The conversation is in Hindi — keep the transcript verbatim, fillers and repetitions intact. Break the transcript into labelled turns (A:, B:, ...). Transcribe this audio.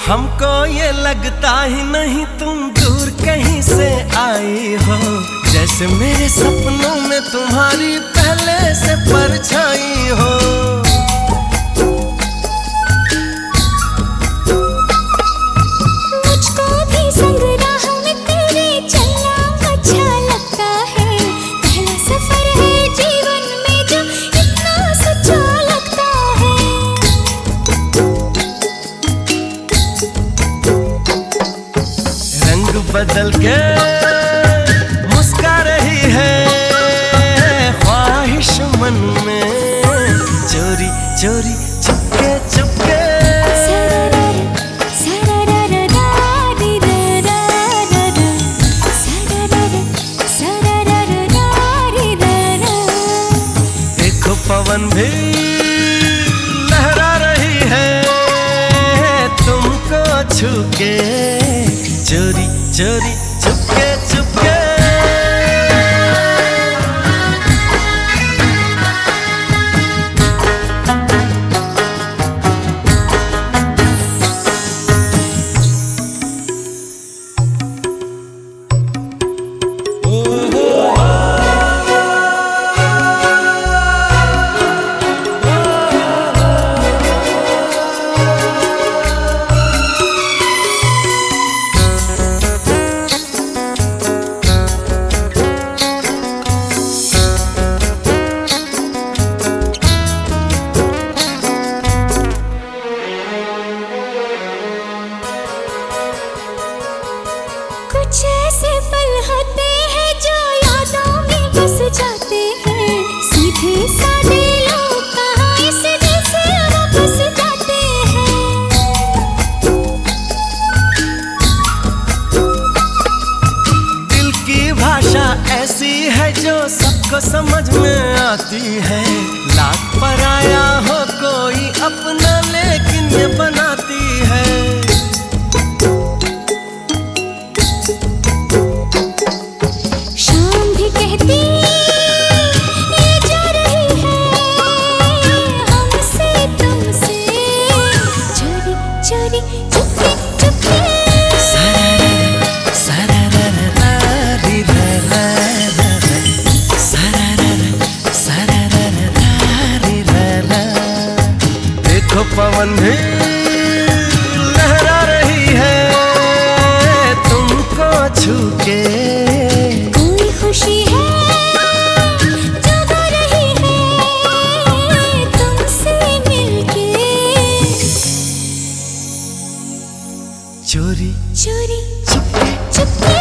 A: हमको ये लगता ही नहीं तुम दूर कहीं से आई हो, जैसे मेरे सपनों में तुम्हारी पहले से परछाई हो।
B: मुझको भी संग राह में तेरे चलना अच्छा लगता है, पहला सफर है जीवन में जो इतना सच्चा लगता है।
A: रंग बदल के मुस्का रही है ख्वाहिश मन में, चोरी चोरी चुपके चुपके। देखो पवन भी लहरा रही है तुमको छू के, चोरी चोरी चुपके चुपके।
B: कुछ ऐसे पल होते हैं जो यादों में बस जाते हैं, सीधे साधे लोग कहाँ इस दिल से वापस जाते हैं।
A: दिल की भाषा ऐसी है जो सबको समझ में आती है, लाख पराया हो कोई अपना लेकिन ये बनाती है।
B: शाम भी कहती ये जा रही है हमसे तुमसे, चोरी चोरी चुपके चुपके।
A: देखो पवन भी लहरा रही है तुमको छू के,
B: कोई खुशी है जो गा रही है तुमसे मिलके,
A: चोरी
B: चोरी
A: चुपके
B: चुपके।